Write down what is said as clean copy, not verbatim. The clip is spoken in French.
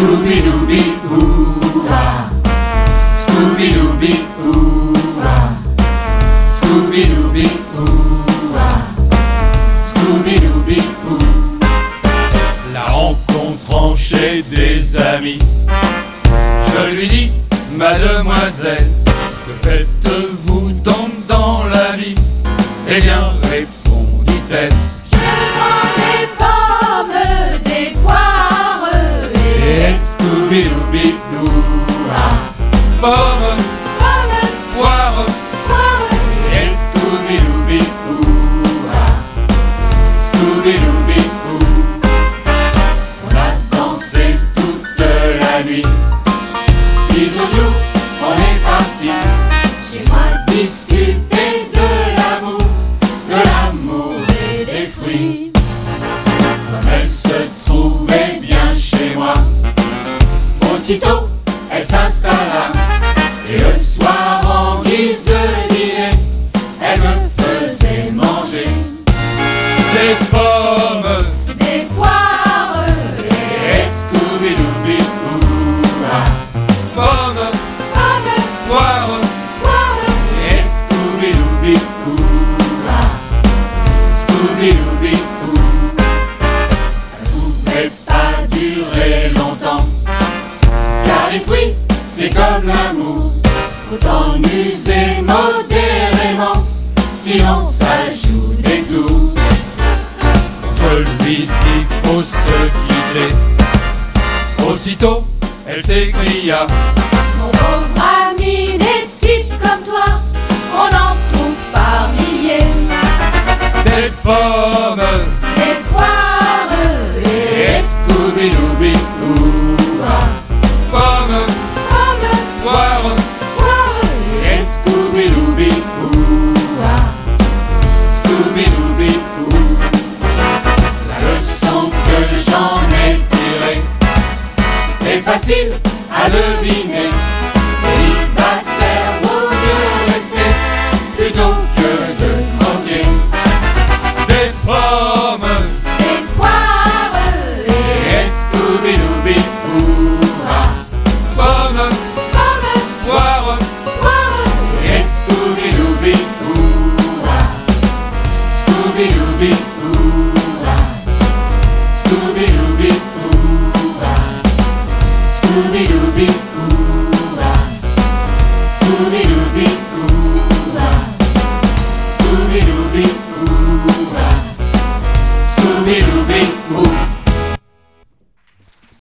Scooby-Dooby-Doo-ah. Scooby-Dooby-Doo-ah. Scooby-Dooby-Doo-ah. Scooby-Dooby-Doo. La rencontrant chez des amis, je lui dis: Mademoiselle, que faites-vous donc dans la vie? Eh bien, répondit-elle, je vends des pommes, des poires et Scooby-Dooby-Doo-ah. pommes, poires, et Scooby-Dooby-Doo-ah. Scooby-Dooby-Doo. On a dansé toute la nuit, puis au jour on est parti chez moi discuter de l'amour et des fruits. Comme elle se trouvait bien chez moi, aussitôt elle s'installa, et le soir en guise de dîner, elle me faisait manger des pommes, des poires et Scooby-Dooby-Doo-ah. pommes, poires, Et Scooby-Dooby-Doo-ah. Scooby-Dooby-Doo. Ça ne pouvait pas durer longtemps, car les fruits, c'est comme l'amour, faut en user modérément, sinon ça joue des tours. je lui dis: faut se quitter. Aussitôt, elle s'écria: Mon pauvre ami, des types comme toi, on en trouve par milliers. des pommes, Des poires Et Scooby-Dooby-Doo-ah. pommes, poires, Et Scooby-Dooby-Doo-ah. Scooby-Dooby-Doo. La leçon que j'en ai tirée est facile à deviner.